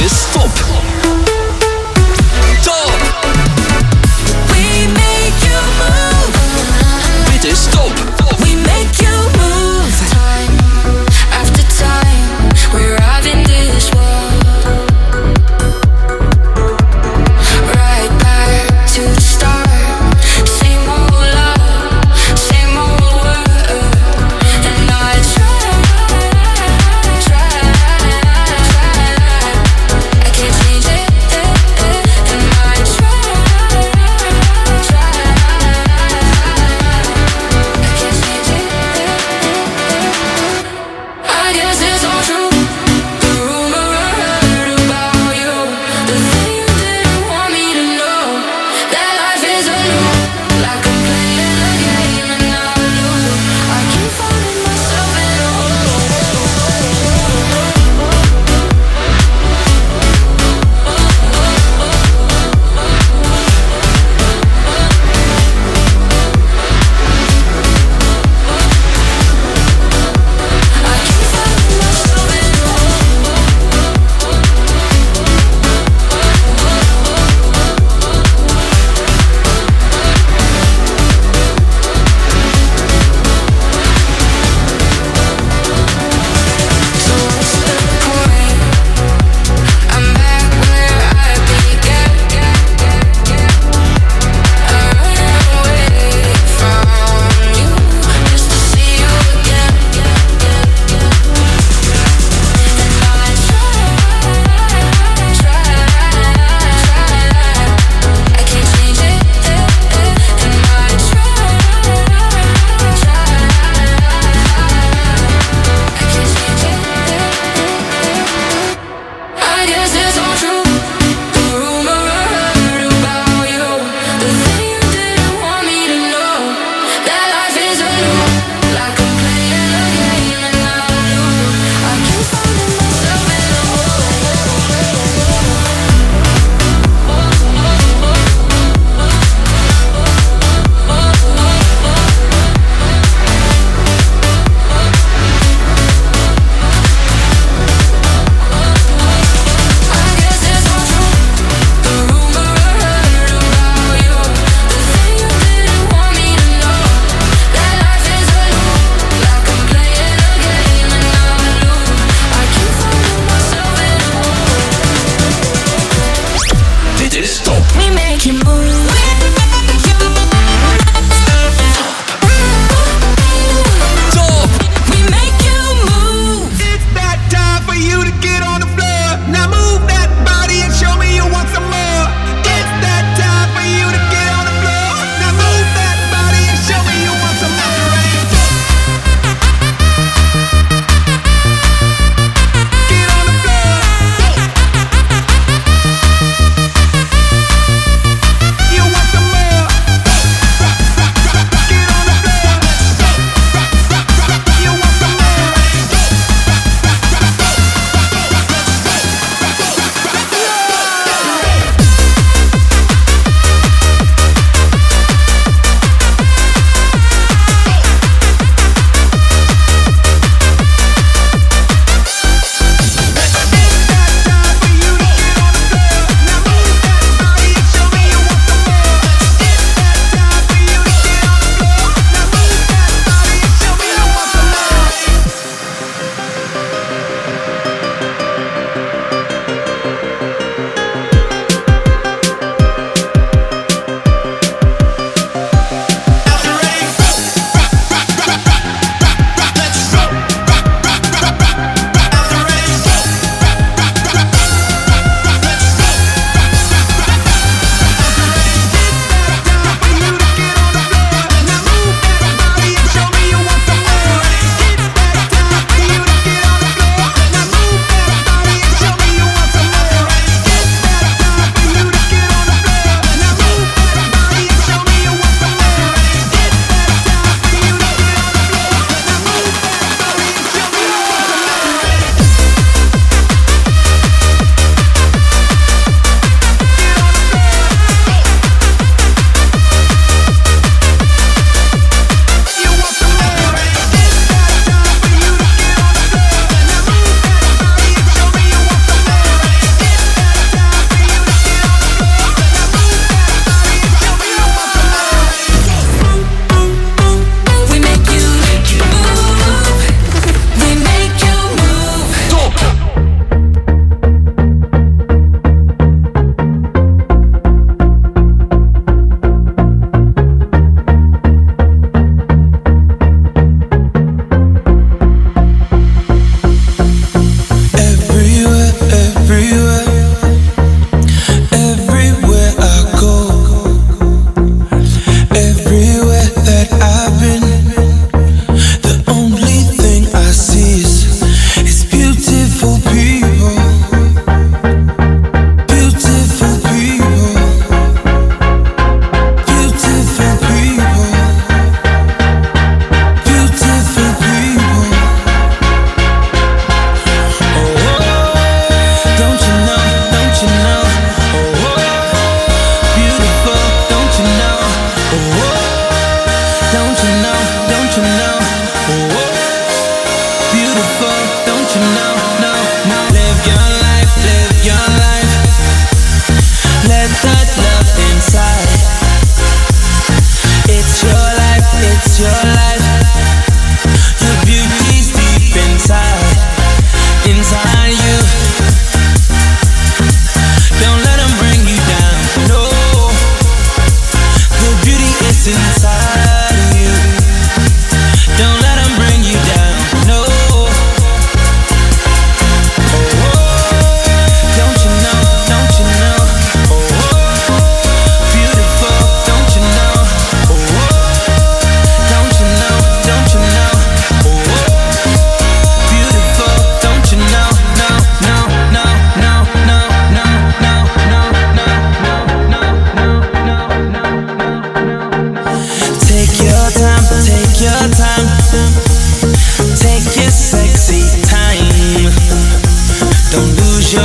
is stop. Top. We make you move. Dit is stop. We make you move. Time after time, we're riding this world. Right back to the start. Same old love, same old word. And I try. I can't change it.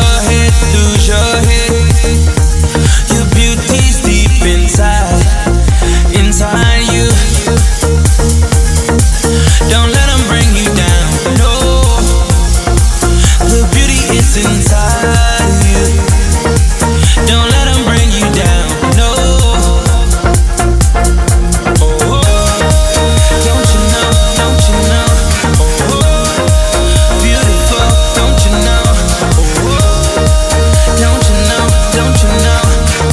your head, lose your head. Your beauty's deep inside you. Don't let them bring you down, no. The beauty is inside you. Don't let them bring you down, no. Oh, don't you know, don't you know? Oh, beautiful, don't you know? Oh, don't you know, don't you know?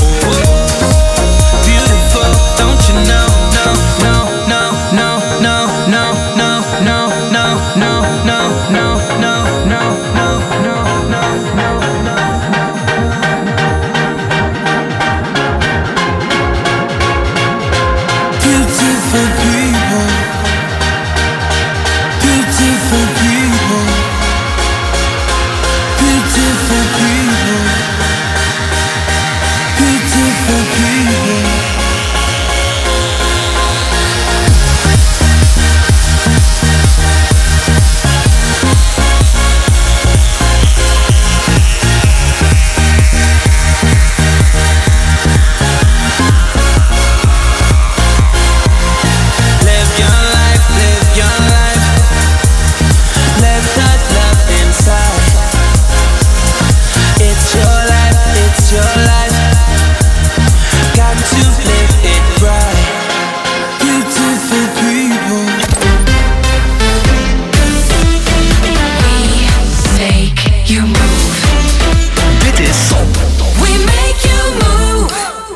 Oh, beautiful, don't you know? No, no, no, no, no, no, no, no, no, no, no, no, no, no, no, no, no, no. Beautiful people, beautiful people, beautiful people, beautiful people. Live your life, live your life. Let that love inside. It's your life, it's your life. Got to live it right. Beautiful people. We make you move. Dit is Stop. We make you move.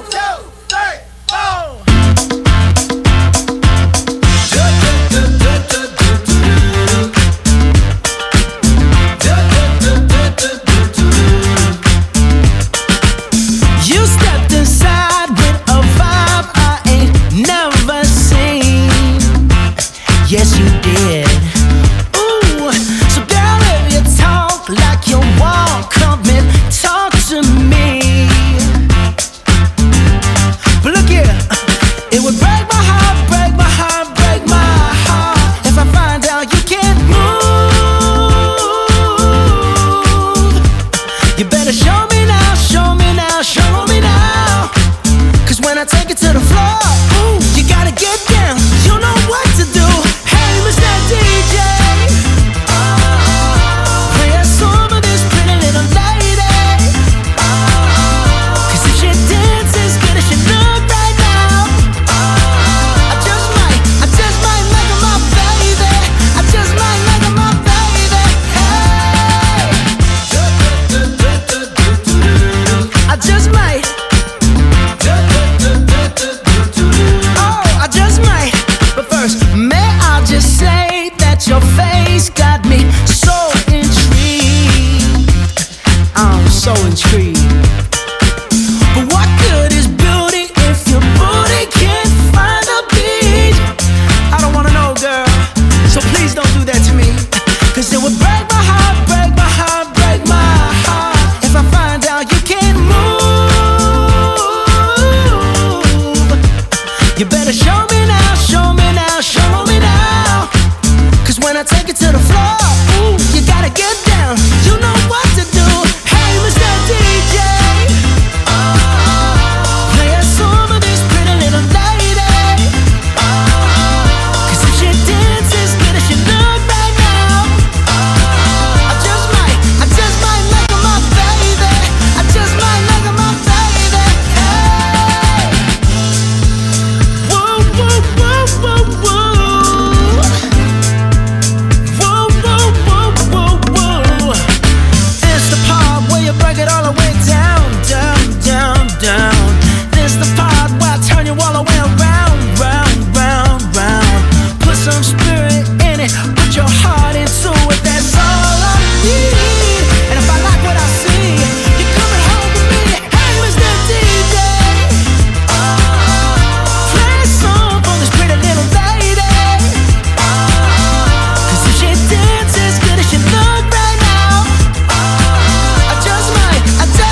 You stepped inside with a vibe I ain't never seen. Yes, you did. Ooh, so girl, if you talk like you walk, come and talk to me. But look here, it would break my heart, break my heart, break my heart if I find out you can't move. You better show me now, show me now, show me now. Cause when I take it to the floor, ooh, you gotta get down. You know what to do. Hey, Mr. DJ, play a song for this pretty little lady. Cause if she dances good as she look right now, I just might make her my baby. I just might make her my baby. Hey, I just might. Oh, I just might. But first, may I just say that your face got me so intrigued. I'm so intrigued. But what good is beauty if your booty can't find a beat? I don't wanna know, girl. So please don't do that to me. Cause it would break my heart, break my heart, break my heart if I find out you can't move. You better show me now, show me now, show me now. Cause when I take it to the floor, ooh, you gotta get down. You know what to do. Hey, Mr. DJ, play a song for this pretty little lady. Cause if she dances good as she look right now, I just might make her my baby. I just might make her my baby. Hey, whoa, whoa, whoa, whoa, whoa. Whoa, whoa, whoa, whoa, whoa. It's the part where you break it all the way down, down, down, down. It's the part where I turn you all the way around, round, round, round. Put some spirit in it, put your heart into it. That's all I need. And if I like what I see, you're coming home with me. Hey, Mr. DJ, play a song for this pretty little lady. Cause if she dances good as she look right now, I just might make her my baby.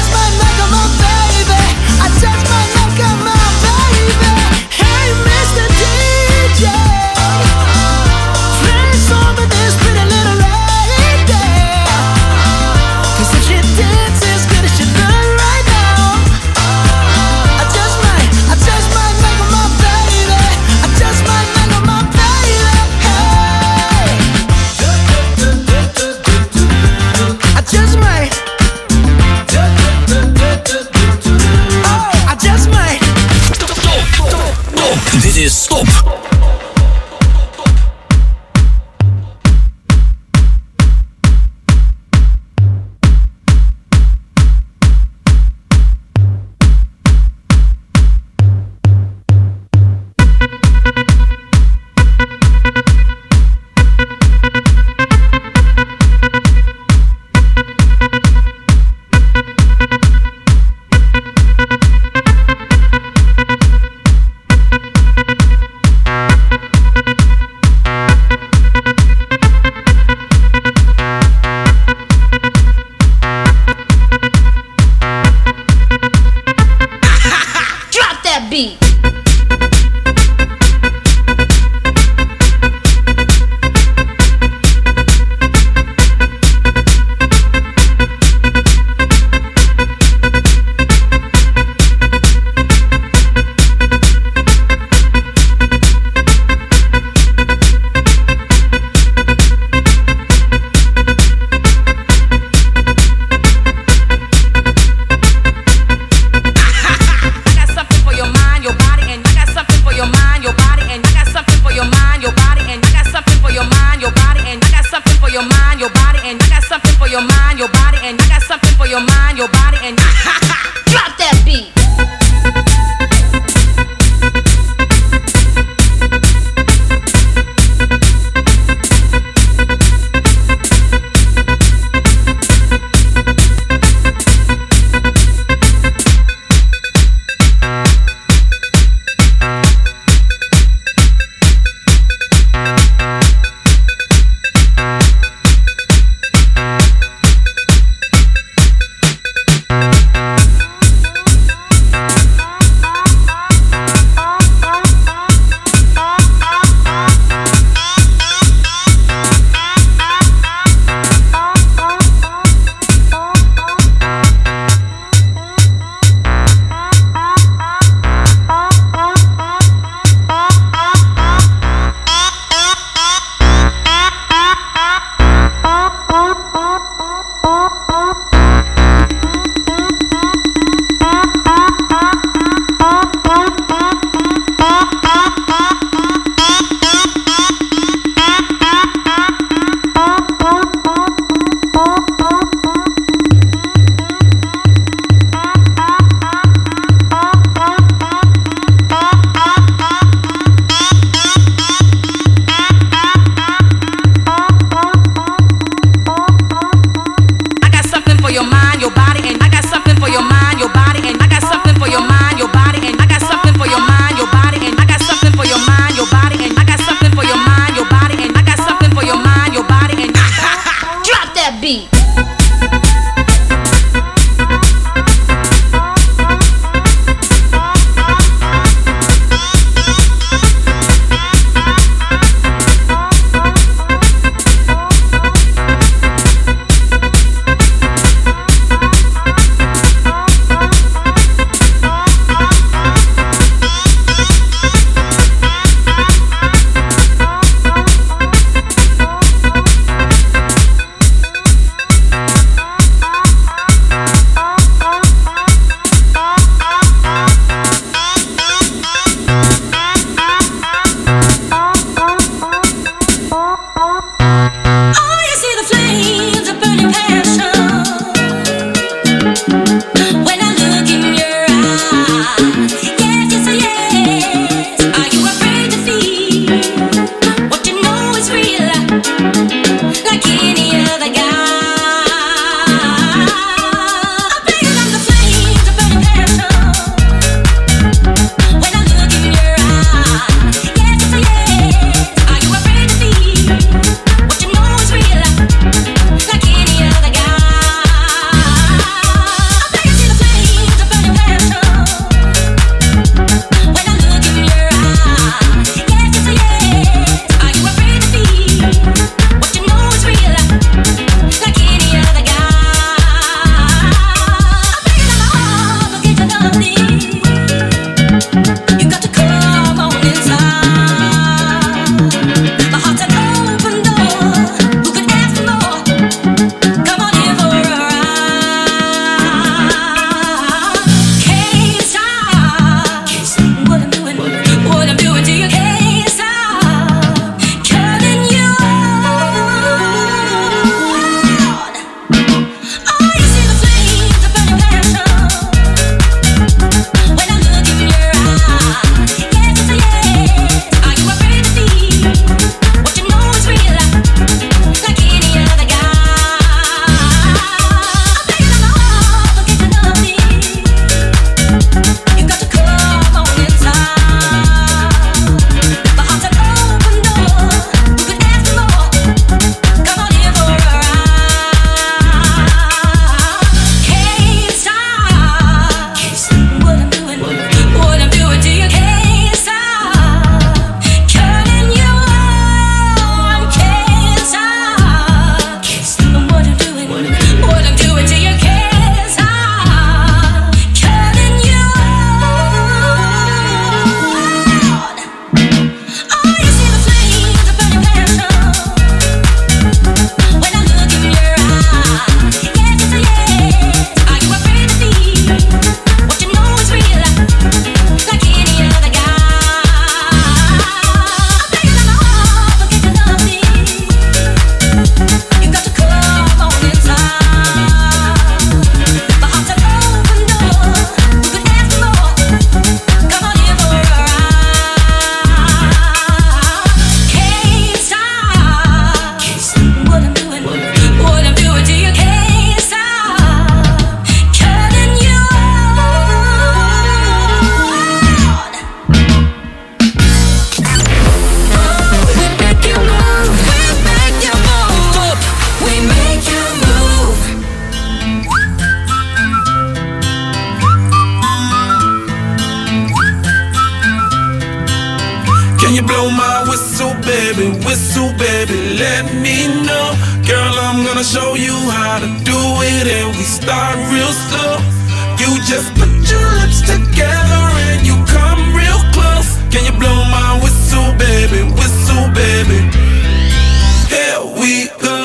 whistle, baby, let me know. Girl, I'm gonna show you how to do it, and we start real slow. You just put your lips together and you come real close. Can you blow my whistle, baby, whistle, baby? Here we go.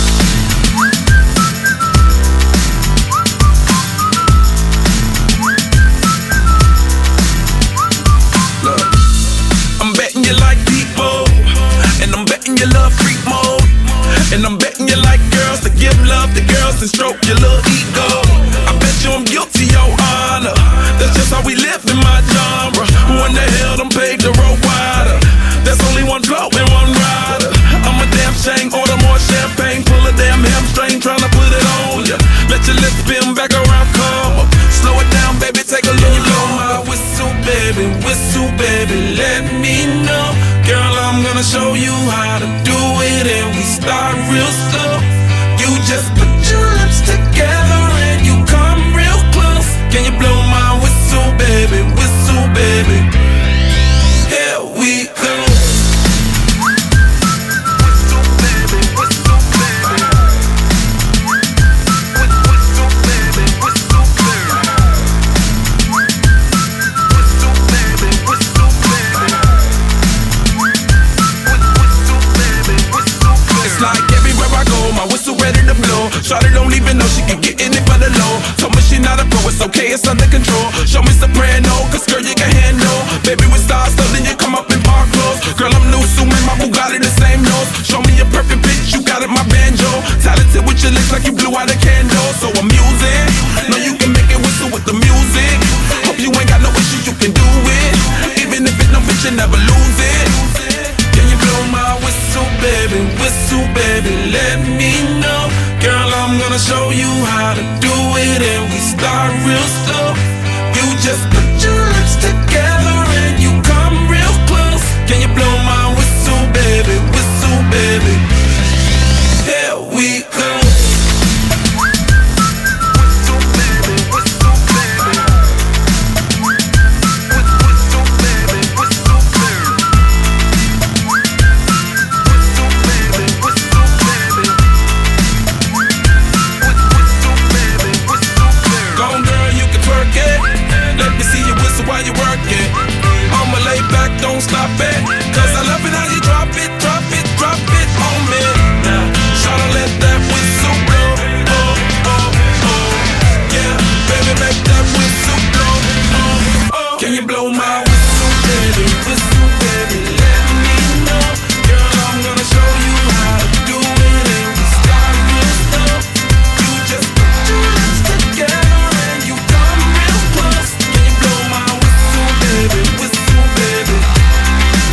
Look, I'm betting you like people, and I'm betting you love freak mode, and I'm betting you like girls to give love to girls and stroke your little ego. I bet you I'm guilty, your honor. That's just how we live in my genre. Who in the hell done paved the road wider? There's only one flow and one rider. I'm a damn shame, order more champagne, pull a damn hamstring, tryna put it on ya. Let your lips spin back around, come up. Slow it down, baby, take a look. You blow my whistle, baby, let me know. Girl, I'm gonna show you how to do it, and we start real slow. You just put your lips together and you come real close. Can you blow my whistle, baby, whistle, baby? Here we go. Shawty don't even know she can get in it for the low. Told me she not a pro, it's okay, it's under control. Show me soprano, cause girl you can handle. Baby with stars, so then you come up in park clothes. Girl I'm new, so man, my Bugatti the same nose. Show me a perfect pitch, you got it, my banjo. Talented with your lips like you blew out a candle. So I'm using, know you can make it whistle with the music. Hope you ain't got no issues, you can do it. Even if it don't fit, you never lose it. Can you blow my whistle, baby, let me know. Girl, I'm gonna show you how to do it, and we start real slow. You just put your lips together and you come real close. Can you blow my whistle, baby, here we go. While you work it, I'ma lay back, don't stop it. Cause I love it how you drop it on me. Now, tryna let that whistle blow. Oh, oh, oh. Yeah, baby, make that whistle blow. Oh, oh. Can you blow my whistle, baby, let me know. Girl, I'm gonna show you how to do it, and we start real slow. You just put your lips together and you come real close. Can you blow my whistle, baby?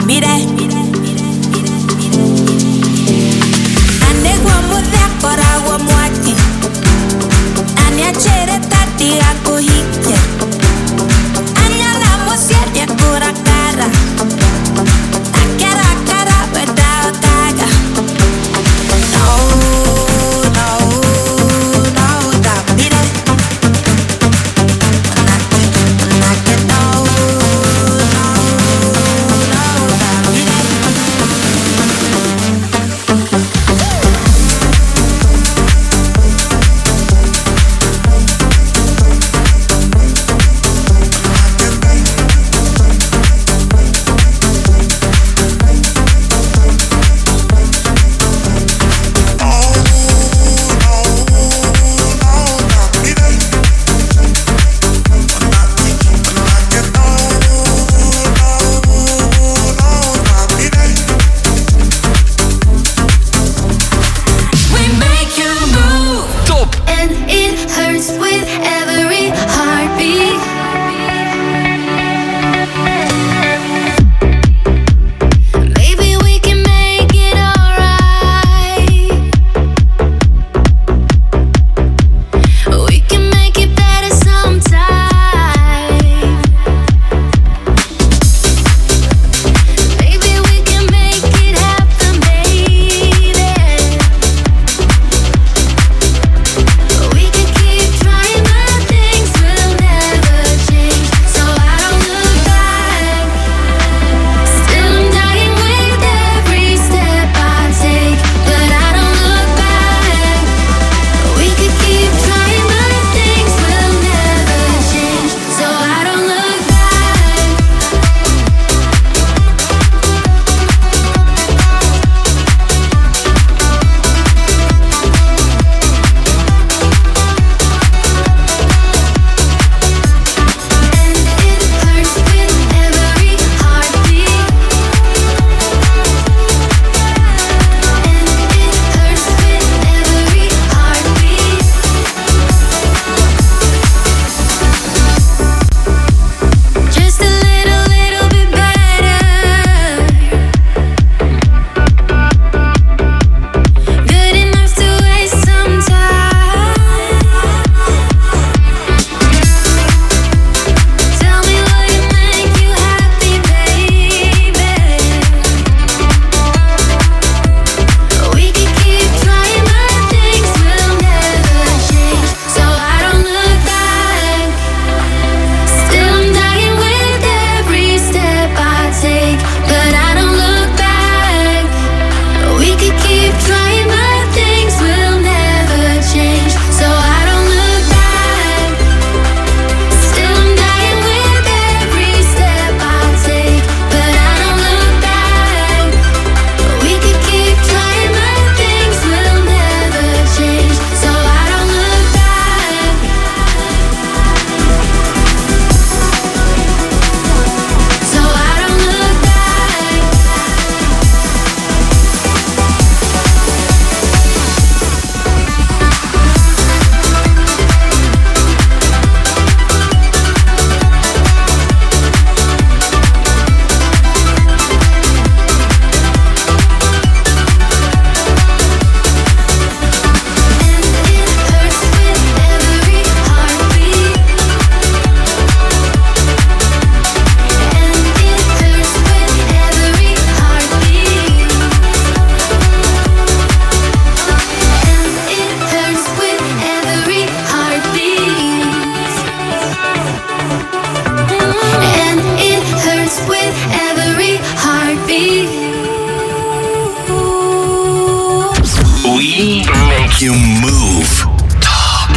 make you move. Top.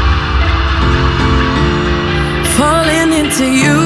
Falling into you,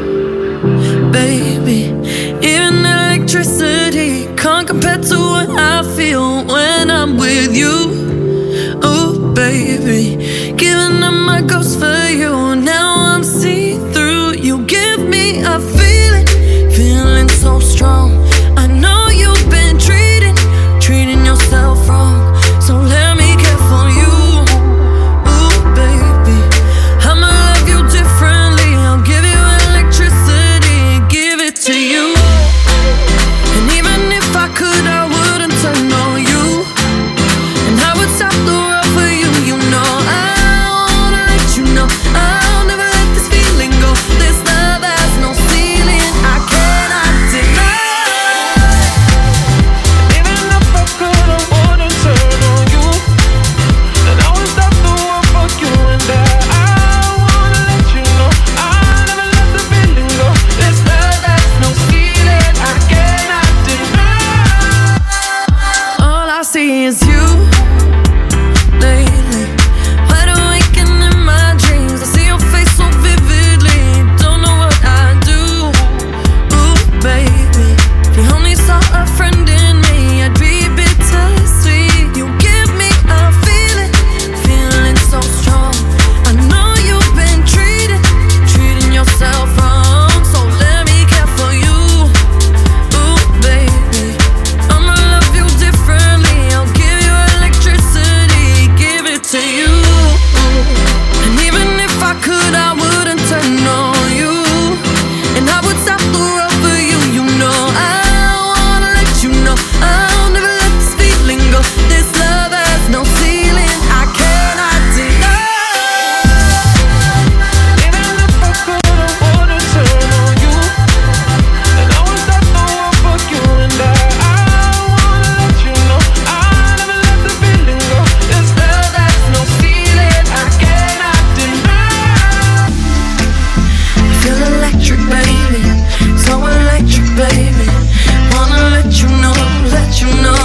baby. Even electricity can't compare to what I feel when I'm with you. Oh, baby, giving up my ghost for you. Now I'm see-through. You give me a feeling so strong. I know you've been treating yourself wrong. So let me care for you. Ooh, baby, I'ma love you differently. I'll give you electricity, give it to you. electric, baby. So electric, baby. Wanna let you know, let you know.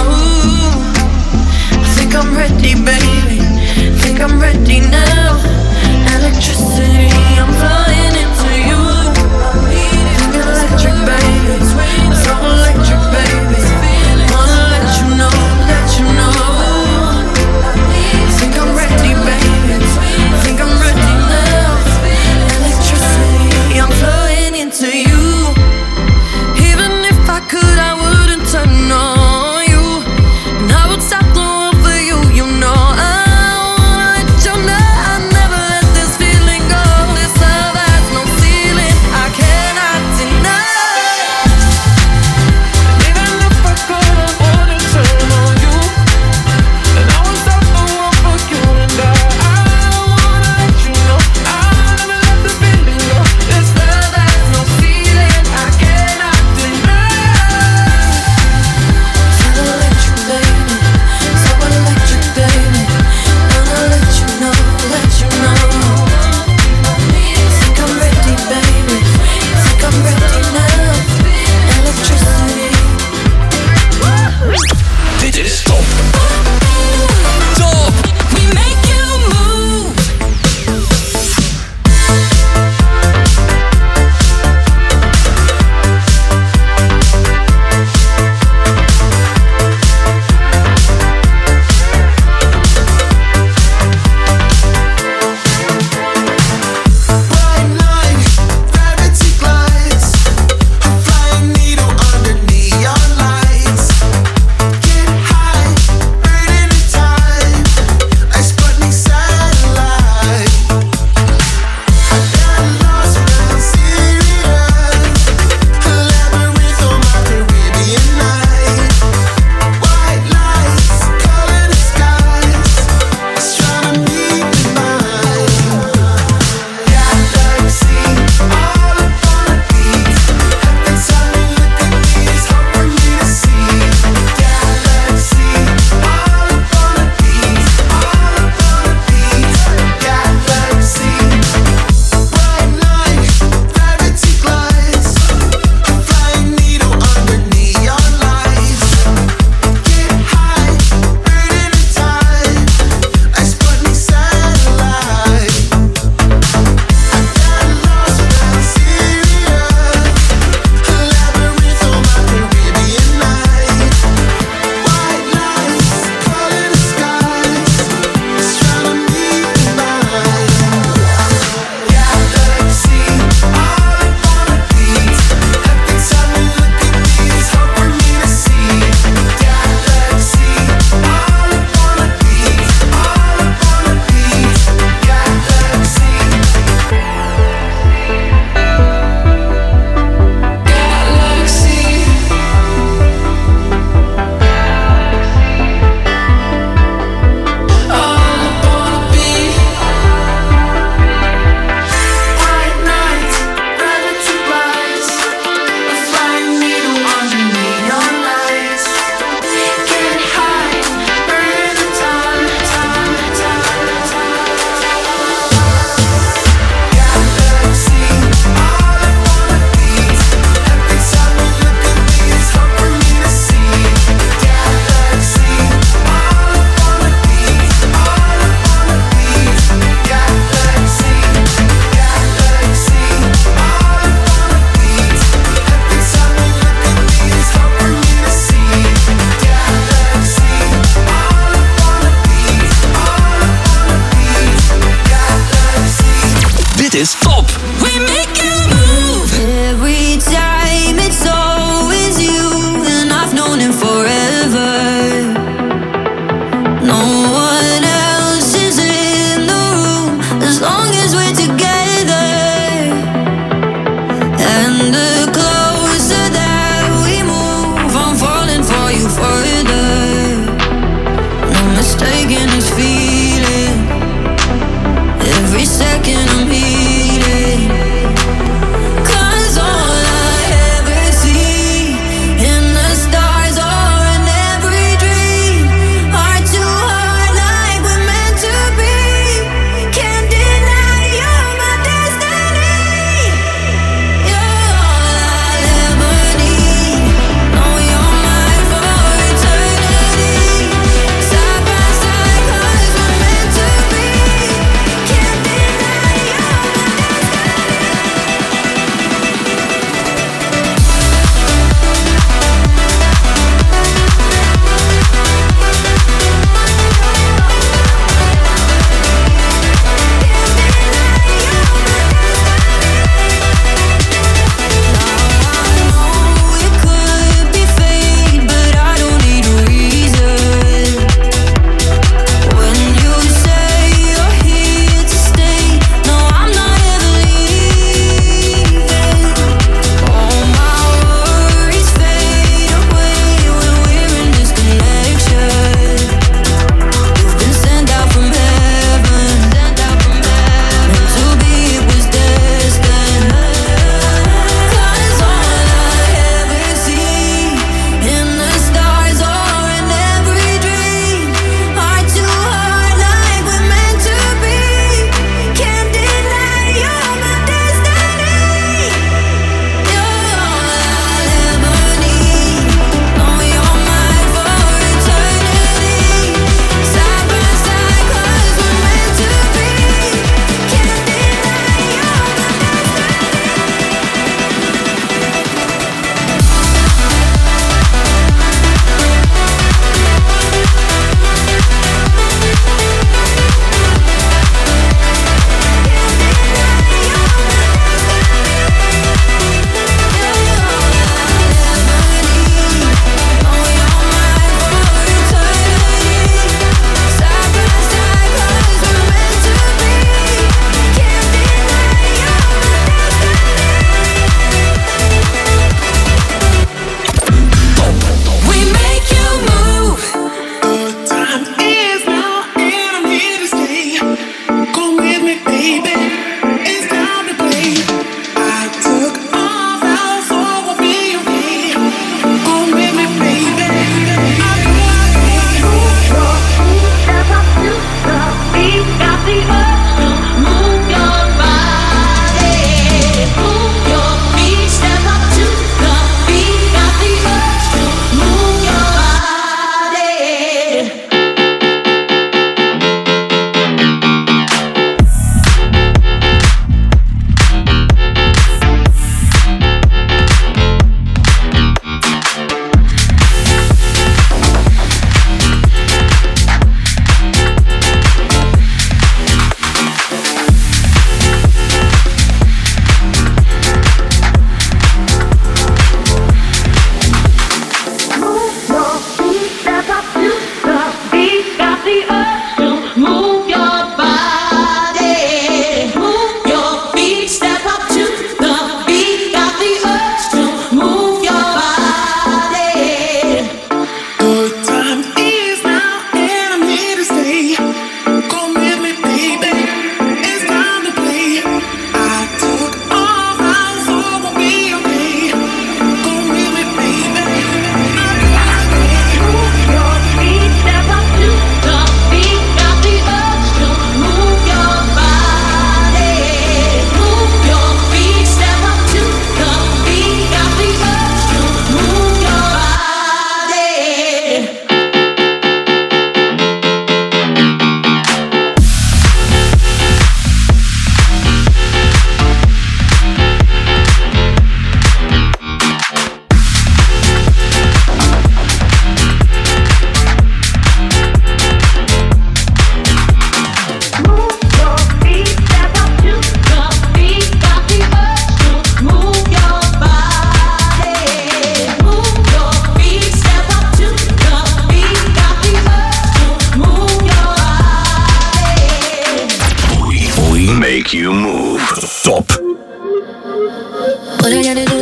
I think I'm ready, baby. Think I'm ready now. Electricity, I'm flying into you. Think electric, baby. So electric, baby. Wanna let you know, let you know. I think I'm ready, baby. Think I'm ready now. Electricity, I'm flying into you. Even if I could, I wouldn't turn on you. And I would stop the world for you, you know. Feel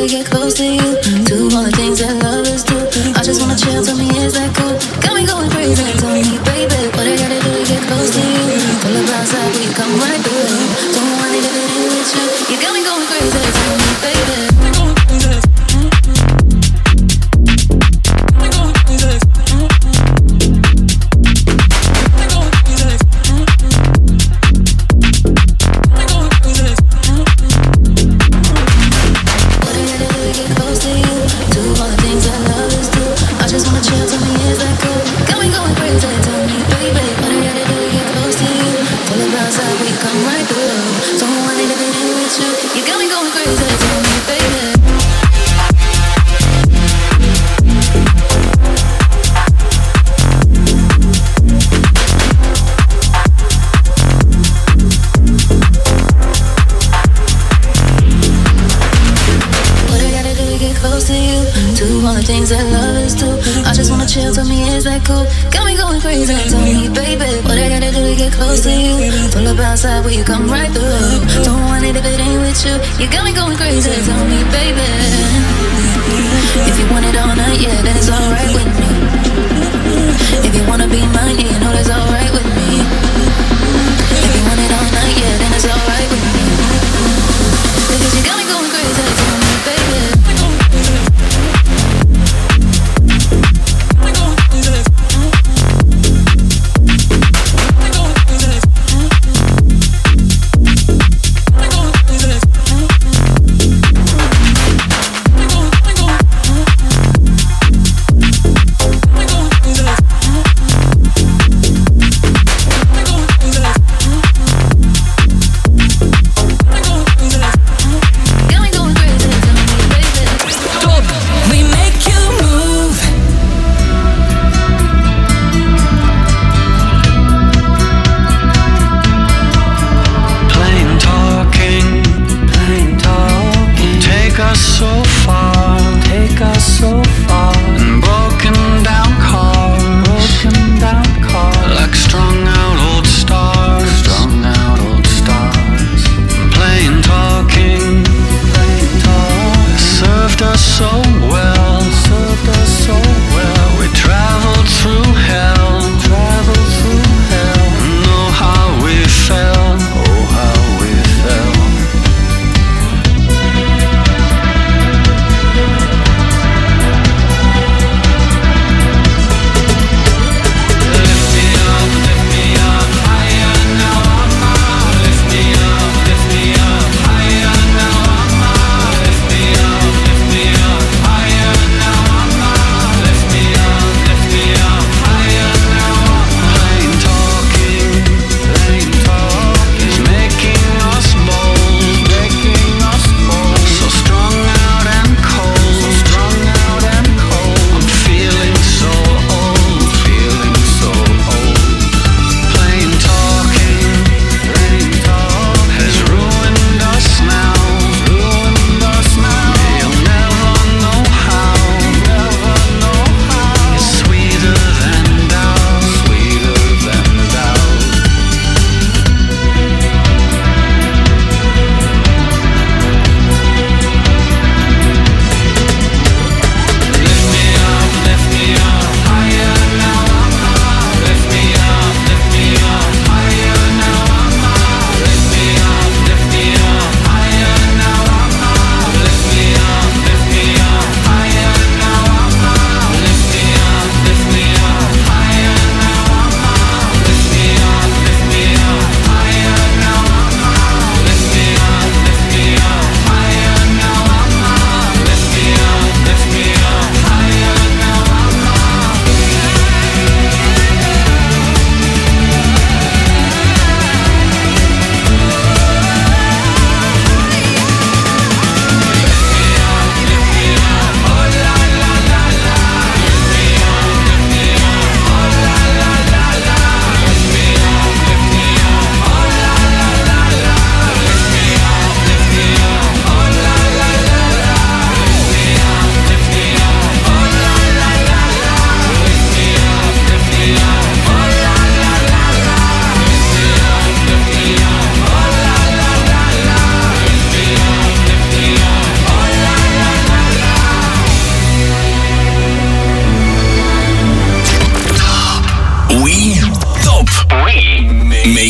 we get close to you? Do all the things that lovers do. I just wanna chill, tell me is that cool? Got me going crazy, tell me baby, what I gotta do to get close to you? Pull up outside, will you come right through? Don't want to get in with you. You got me going crazy, tell me baby. Things that lovers do. I just wanna chill, tell me is that cool? Got me going crazy, tell me baby, what I gotta do to get close to you? Pull up outside, will you come right through? Don't want it if it ain't with you. You got me going crazy, tell me baby. If you want it all night, yeah, then it's alright with me. If you wanna be mine, yeah, you know that's alright with me. If you want it all night, yeah, then it's alright with me. Because you got me going crazy, tell me baby.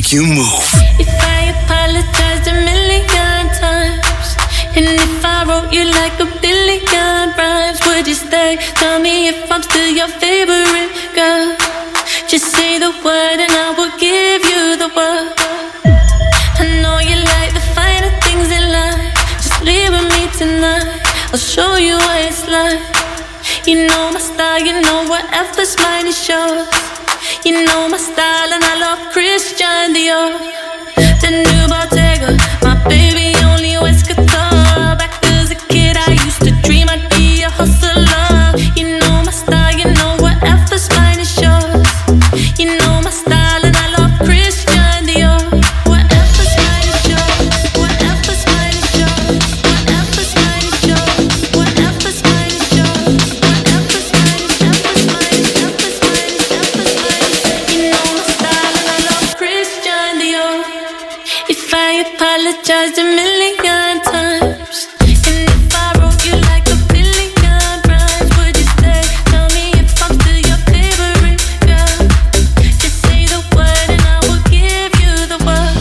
make you move. If I apologized a million times, and if I wrote you like a billion rhymes, would you stay? Tell me if I'm still your favorite girl. Just say the word and I will give you the world. I know you like the finer things in life. Just leave with me tonight, I'll show you what it's like. You know my style, you know whatever's mine is yours. You know my style and I love Christian Dior. The new Bottega, my baby only wears couture. Back as a kid I used to dream I'd be a hustler. You know my style, you know whatever's mine is yours. You know my style and I love Christian Dior. Whatever's mine is yours. Whatever's mine is yours. Whatever's mine is yours. Whatever's mine is yours. Whatever's mine is whatever's mine is whatever's mine is whatever's mine is. You know my style and I love Christian Dior. If I apologized a million times, and if I wrote you like a billion rhymes, would you stay? Tell me if I'm still your favorite girl. Just say the word and I will give you the world.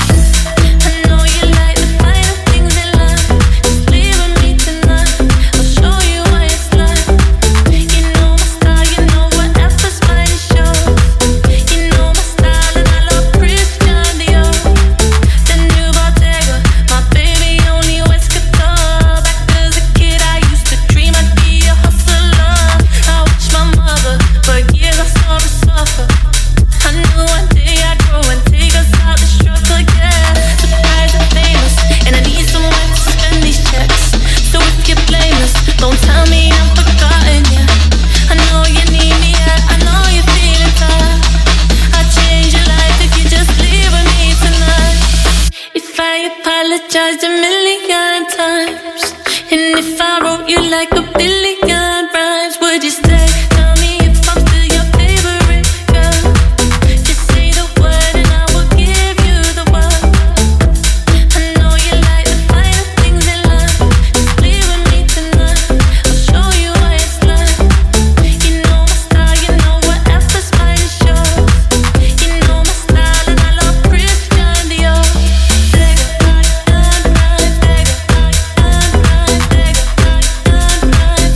I know you like the finer things in life. Just leave with me tonight, I'll show you what it's like. You know my style, you know whatever's mine is yours. You know my style and I love Christian Dior. The new Bottega, my baby only wears couture. Back as a kid I used to dream I'd be a hustler. I watched my mother, for years I saw her suffer. I knew one day I'd grow and take us out the struggle, yeah. Surprised and famous, and I need someone to spend these checks. So if you blame us, don't tell me I'm forgotten, yeah. I know you need me, yeah, I know you're feeling tired. I'd change your life if you just leave with me tonight. If I apologized a million times, and if I wrote you like a billion rhymes, would you stay? Tell me if I'm still your favorite girl. Just say the word and I will give you the world. I know you like the finer things in life. Just leave with me tonight, I'll show you what it's like. You know my style, you know whatever's mine is yours. You know my style and I love Christian Dior. Take a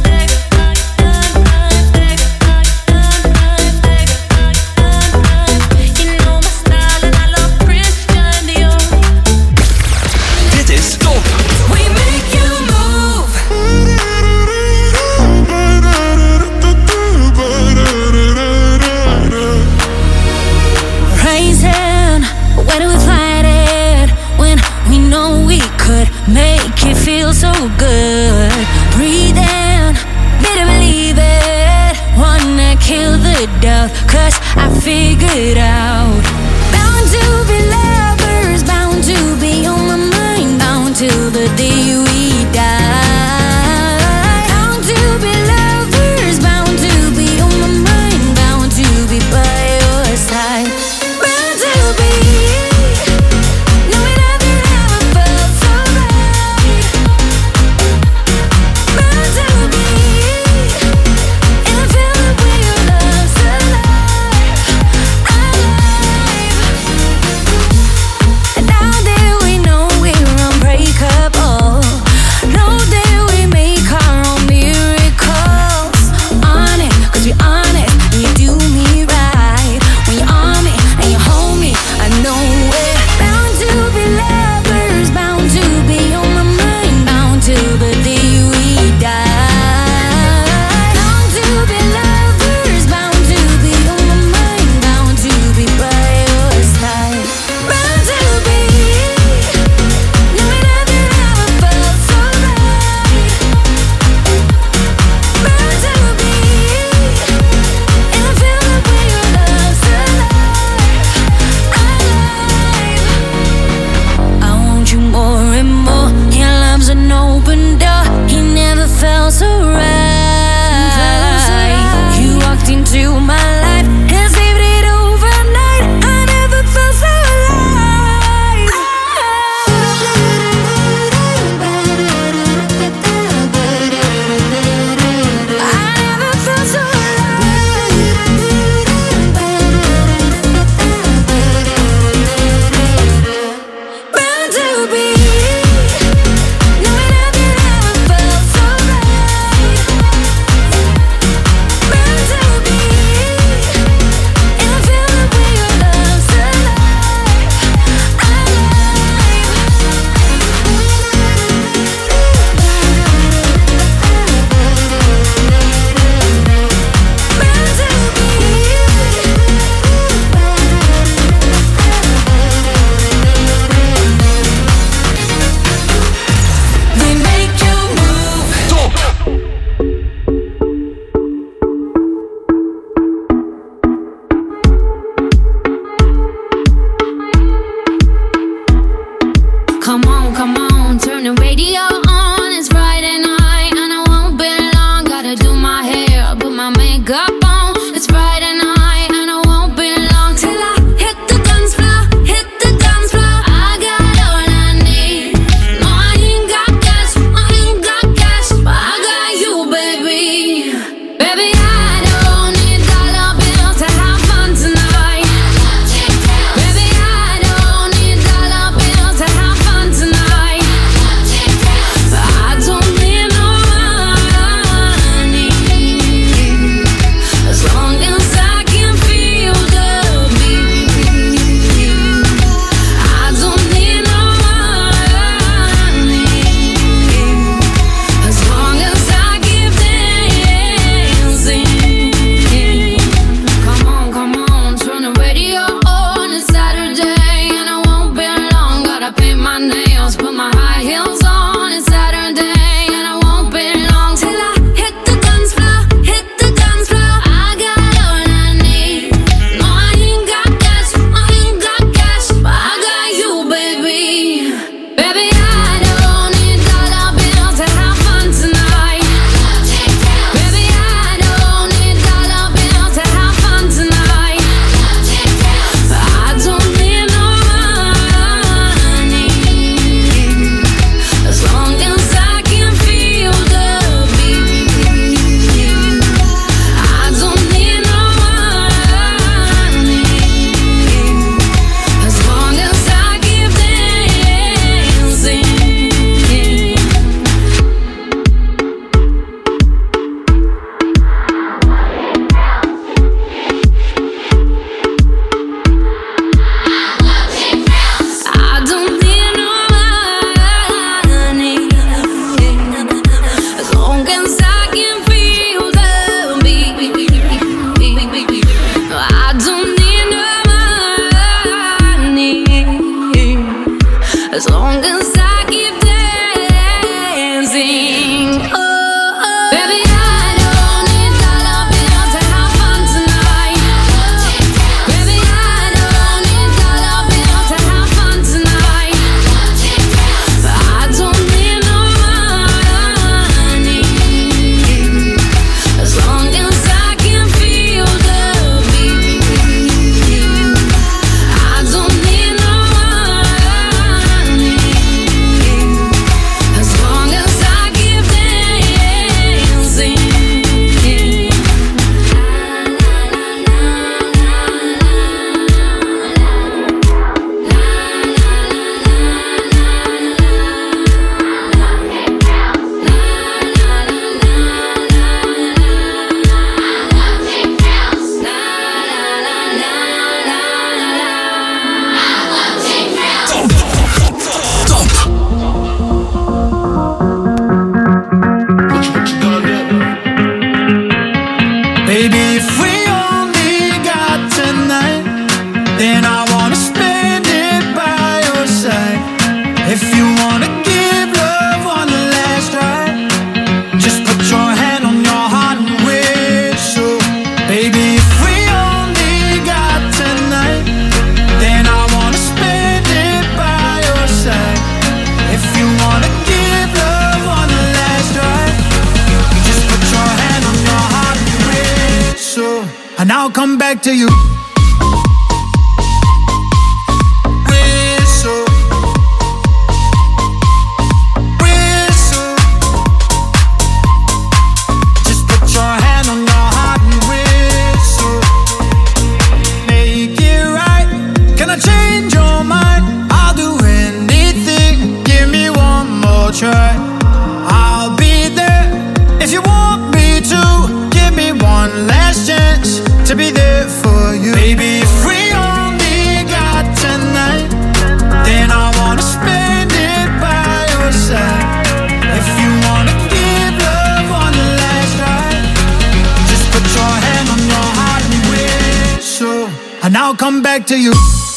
long as I can feel the beat. I don't need no money as long as I keep dancing. Oh, baby, I don't need dollar bills to have fun tonight. Baby, I don't need dollar bills to have fun tonight. I don't need no money as long as I can feel the beat. I don't need no money as long as I keep dancing. Baby, if we only got tonight, then I wanna spend it by your side. If you wanna give love one last try, just put your hand on your heart and whistle. Baby, if we only got tonight, then I wanna spend it by your side. If you wanna give love one last try, just put your hand on your heart and whistle, and I'll come back to you. Whistle, whistle. Just put your hand on your heart and whistle. Make it right. Can I change your mind? I'll do anything. Give me one more try. I'll be there if you want me to. Give me one last chance to be there for you. Baby, if we only got tonight, then I wanna spend it by your side. If you wanna give love one last try, just put your hand on your heart and whistle, and I'll come back to you.